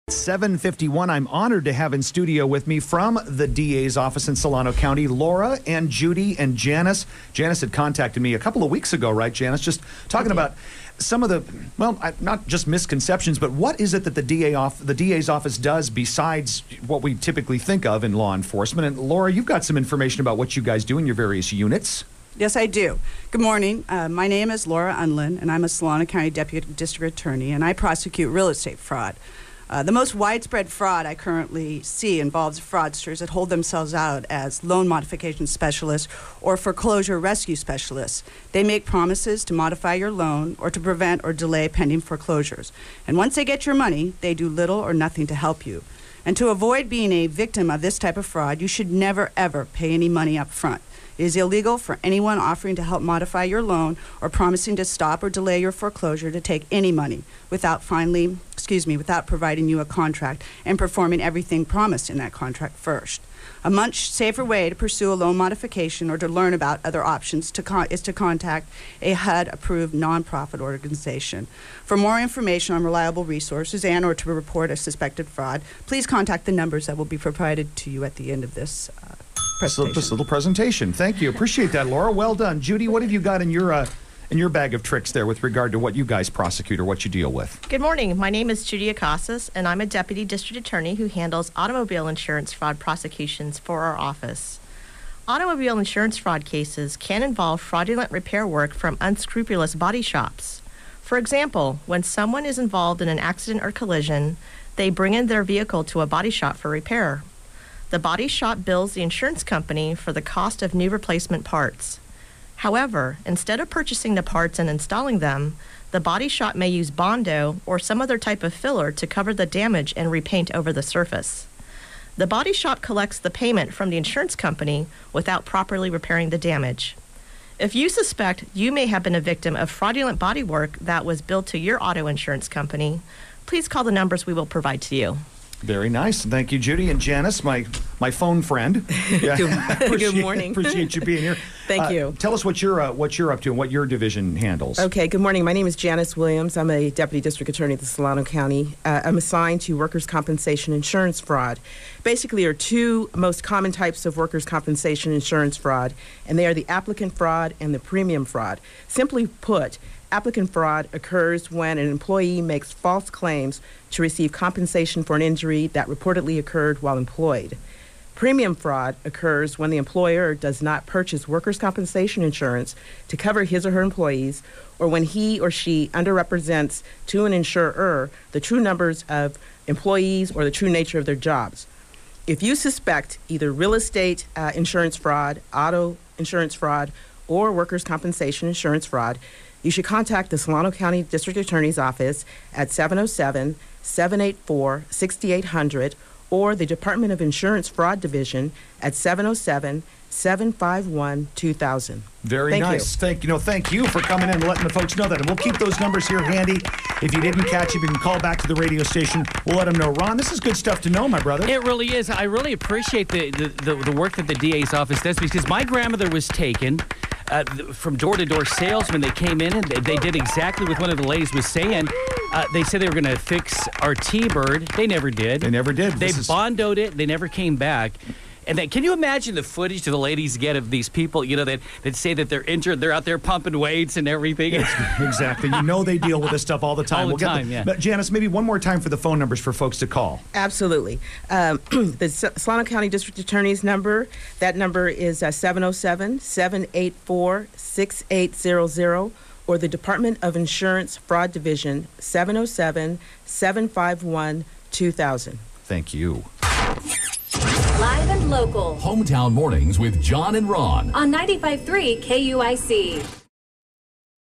7:51. I'm honored to have in studio with me from the DA's office in Solano County, Laura and Judy and Janice. Janice had contacted me a couple of weeks ago, right, Janice? Just talking about some of the, not just misconceptions, but what is it that the DA's office does besides what we typically think of in law enforcement? And Laura, you've got some information about what you guys do in your various units. Yes, I do. Good morning. My name is Laura Unlin, and I'm a Solano County Deputy District Attorney, and I prosecute real estate fraud. The most widespread fraud I currently see involves fraudsters that hold themselves out as loan modification specialists or foreclosure rescue specialists. They make promises to modify your loan or to prevent or delay pending foreclosures. And once they get your money, they do little or nothing to help you. And to avoid being a victim of this type of fraud, you should never, ever pay any money up front. It is illegal for anyone offering to help modify your loan or promising to stop or delay your foreclosure to take any money without providing you a contract and performing everything promised in that contract first. A much safer way to pursue a loan modification or to learn about other options is to contact a HUD-approved nonprofit organization. For more information on reliable resources and or to report a suspected fraud, please contact the numbers that will be provided to you at the end of this presentation. This little presentation. Thank you. Appreciate that, Laura. Well done. Judy, what have you got in your bag of tricks there with regard to what you guys prosecute or what you deal with? Good morning. My name is Judy Acasas, and I'm a Deputy District Attorney who handles automobile insurance fraud prosecutions for our office. Automobile insurance fraud cases can involve fraudulent repair work from unscrupulous body shops. For example, when someone is involved in an accident or collision, they bring in their vehicle to a body shop for repair. The body shop bills the insurance company for the cost of new replacement parts. However, instead of purchasing the parts and installing them, the body shop may use Bondo or some other type of filler to cover the damage and repaint over the surface. The body shop collects the payment from the insurance company without properly repairing the damage. If you suspect you may have been a victim of fraudulent body work that was billed to your auto insurance company, please call the numbers we will provide to you. Very nice. Thank you, Judy and Janice, my phone friend. Yeah. Good morning. Appreciate you being here. Thank you. Tell us what you're up to and what your division handles. Okay, good morning. My name is Janice Williams. I'm a Deputy District Attorney at the Solano County. I'm assigned to workers' compensation insurance fraud. Basically, there are two most common types of workers' compensation insurance fraud, and they are the applicant fraud and the premium fraud. Simply put, applicant fraud occurs when an employee makes false claims to receive compensation for an injury that reportedly occurred while employed. Premium fraud occurs when the employer does not purchase workers' compensation insurance to cover his or her employees, or when he or she underrepresents to an insurer the true numbers of employees or the true nature of their jobs. If you suspect either real estate insurance fraud, auto insurance fraud, or workers' compensation insurance fraud, you should contact the Solano County District Attorney's Office at 707-784-6800 or the Department of Insurance Fraud Division at 707-751-2000. Very nice. Thank you for coming in and letting the folks know that. And we'll keep those numbers here handy. If you didn't catch it, you can call back to the radio station. We'll let them know. Ron, this is good stuff to know, my brother. It really is. I really appreciate the work that the DA's office does, because my grandmother was taken from door-to-door salesmen. They came in and they did exactly what one of the ladies was saying. They said they were going to fix our T-Bird. They never did. They never did. They bondoed it. They never came back. And then, can you imagine the footage that the ladies get of these people, that say that they're injured, they're out there pumping weights and everything? Exactly. They deal with this stuff all the time. Yeah. But Janice, maybe one more time for the phone numbers for folks to call. Absolutely. The Solano County District Attorney's number, that number is 707-784-6800, or the Department of Insurance Fraud Division, 707-751-2000. Thank you. Live and local. Hometown Mornings with John and Ron. On 95.3 KUIC.